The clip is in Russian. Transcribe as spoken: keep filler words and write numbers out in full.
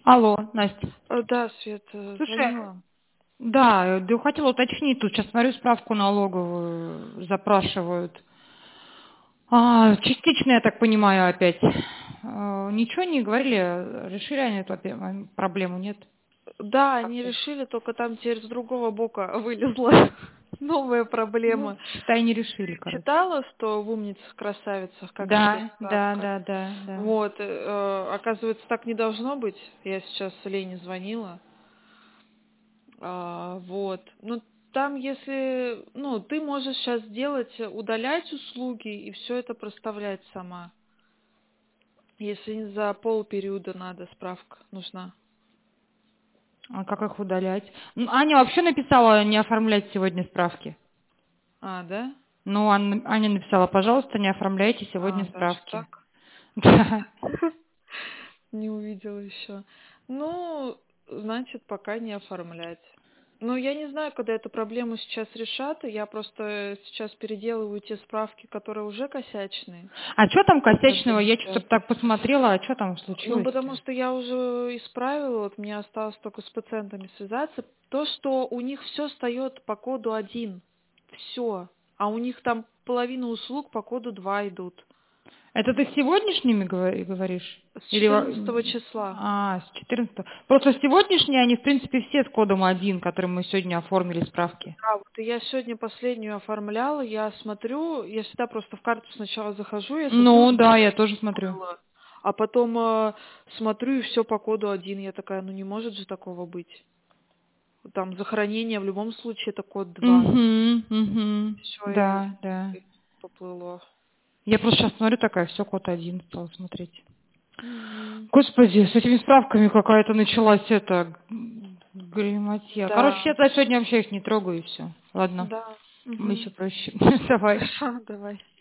Алло, Настя. Э, Да, Свет, э, Слушай, звонила. да, да, хотела уточнить, тут сейчас смотрю, справку налоговую запрашивают. А, частично, я так понимаю, опять. А, ничего не говорили, решили они эту опять проблему, нет? Да, Как они ты? решили, только там теперь с другого бока вылезла новая Ну, проблема. считай, не решили, Ты короче. читала, что в «Умницах, красавицах» как теперь Да, да, справка? да, да, да. Вот, э, э, оказывается, так не должно быть. Я сейчас Лене звонила. А, вот. Ну, там, если, ну, ты можешь сейчас сделать, э, удалять услуги и все это проставлять сама. Если за полпериода надо, справка нужна. А как их удалять? Ну, Аня вообще написала не оформлять сегодня справки. А, да? Ну, Ан- Аня написала, пожалуйста, не оформляйте сегодня А, даже справки. так? Да. Не увидела еще. Ну, значит, пока не оформлять. Ну, я не знаю, когда эту проблему сейчас решат. Я просто сейчас переделываю те справки, которые уже косячные. А что там Каждый косячного? Я что-то десятый. так посмотрела, а что там Ну, потому случилось-то? что я уже исправила, вот мне осталось только с пациентами связаться. То, что у них все встает по коду один. Все. А у них там половина услуг по коду два идут. Это ты с сегодняшними говори- говоришь? С Или во- четырнадцатого числа. а, с четырнадцатого? Просто сегодняшние, они, в принципе, все с кодом один, которые мы сегодня оформили справки. Да, вот и я сегодня последнюю оформляла, я смотрю, я всегда просто в карту сначала захожу, я смотрю, Ну, что да, я тоже смотрю. было, а потом э, смотрю, и все по коду один. Я такая, ну не может же такого быть. Там захоронение в любом случае это код два. Угу, угу. Все, и, Да, да. и поплыло. Я просто сейчас смотрю, такая, все, код один стала смотреть. Мгм. Господи, с этими справками какая-то началась эта галиматья. Короче, Да, я за сегодня вообще их не трогаю и все. Ладно, да. мы Мгм. еще проще. Давай. Хорошо, давай.